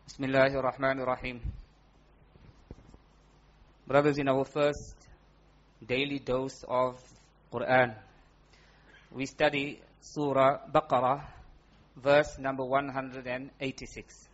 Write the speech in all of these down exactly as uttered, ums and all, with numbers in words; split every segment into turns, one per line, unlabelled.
Bismillahir Rahmanir Rahim. Brothers, in our first daily dose of Quran, we study Surah Baqarah, verse number one hundred eighty-six.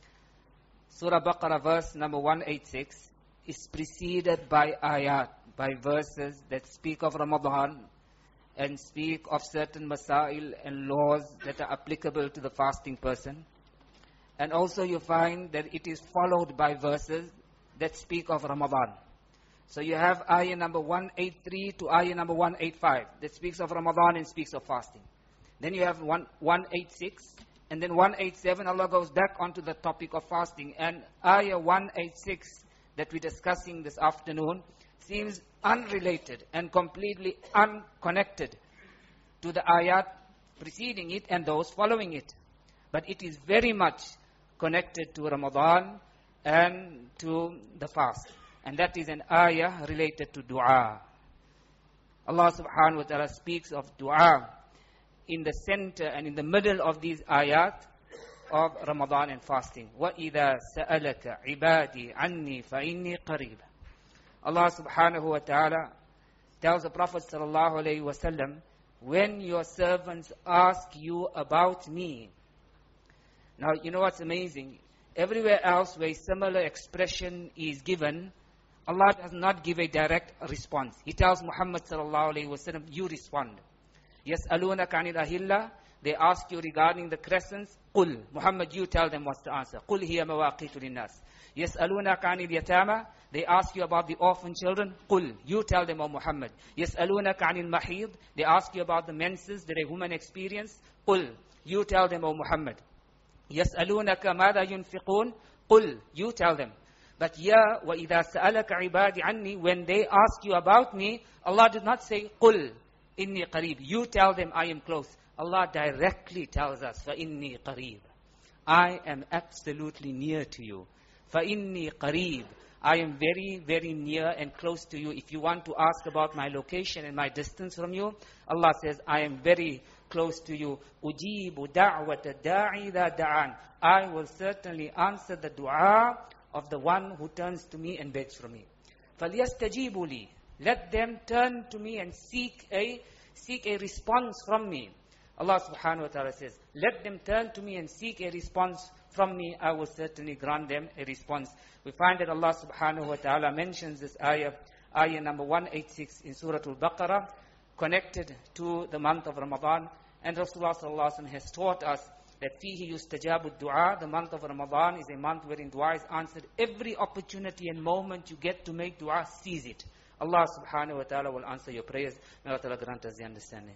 Surah Baqarah, verse number one hundred eighty-six, is preceded by ayat, by verses that speak of Ramadan and speak of certain masail and laws that are applicable to the fasting person. And also you find that it is followed by verses that speak of Ramadan. So you have ayah number one hundred eighty-three to ayah number one hundred eighty-five that speaks of Ramadan and speaks of fasting. Then you have one hundred eighty-six, and then one hundred eighty-seven, Allah goes back onto the topic of fasting. And ayah one hundred eighty-six that we're discussing this afternoon seems unrelated and completely unconnected to the ayat preceding it and those following it. But it is very much connected to Ramadan and to the fast. And that is an ayah related to dua. Allah subhanahu wa ta'ala speaks of dua in the center and in the middle of these ayat of Ramadan and fasting. وَإِذَا سَأَلَكَ عِبَادِي عَنِّي فَإِنِّي قَرِيبٌ. Allah subhanahu wa ta'ala tells the Prophet sallallahu alayhi wa sallam, when your servants ask you about me. Now, you know what's amazing? Everywhere else where a similar expression is given, Allah does not give a direct response. He tells Muhammad sallallahu alayhi wa sallam, you respond. يَسْأَلُونَكَ عَنِ الْأَهِلَّةِ. They ask you regarding the crescents. قُلْ. Muhammad, you tell them what's the answer. قُلْ هِيَ مَوَاقِيتُ لِلنَّاسِ. يَسْأَلُونَكَ عَنِ الْيَتَامَى. They ask you about the orphan children. قُلْ. You tell them, O Muhammad. يَسْأَلُونَكَ عَنِ الْمَحِيضِ. They ask you about the menses that a woman experience. قُلْ. You tell them, O Muhammad. يَسْأَلُونَكَ مَاذَا يُنْفِقُونَ. قُلْ. You tell them. But ya وَإِذَا سَأَلَكَ عِبَادِ عَنِّي. When they ask you about me, Allah did not say, قُلْ إِنِّي قَرِيبٌ. You tell them, I am close. Allah directly tells us, فَإِنِّي قَرِيبٌ. I am absolutely near to you. فَإِنِّي قَرِيبٌ. I am very, very near and close to you. If you want to ask about my location and my distance from you, Allah says, I am very close to you. أُجِيبُ دَعْوَةَ دَاعِي ذَا دَعَانِ. I will certainly answer the dua of the one who turns to me and begs from me. فَلْيَسْتَجِيبُوا لِي. Let them turn to me and seek a seek a response from me. Allah subhanahu wa ta'ala says, let them turn to me and seek a response from me. I will certainly grant them a response. We find that Allah subhanahu wa ta'ala mentions this ayah, ayah number one hundred eighty-six in Surah Al-Baqarah, connected to the month of Ramadan. And Rasulullah sallallahu alaihi wasallam has taught us that fihi yustajabu dua. The month of Ramadan is a month wherein dua is answered. Every opportunity and moment you get to make dua, seize it. Allah subhanahu wa ta'ala will answer your prayers. May Allah ta'ala grant us the understanding.